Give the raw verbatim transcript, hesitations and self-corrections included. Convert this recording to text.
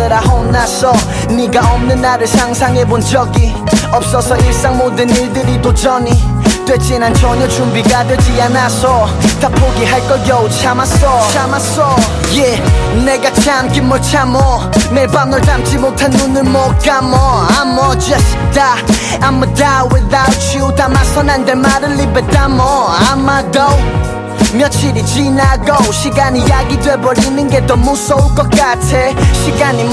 하느라 혼났어. 네가 없는 나를 상상해본 적이 없어서 일상 모든 일들이 도전이 됐지. 난 전혀 준비가 되지 않았어. 다 포기할 걸 겨우 참았어 참았어 yeah. 내가 참긴 뭘 참어. 매일 밤 널 닮지 못한 눈을 못 감어. I'm a just die I'm a die without you. 담아선 안 될 말을 입에 담어. 아마도 며칠이 지나고 시간이 약이 돼버리는 게 더 무서울 것 같아. 시간이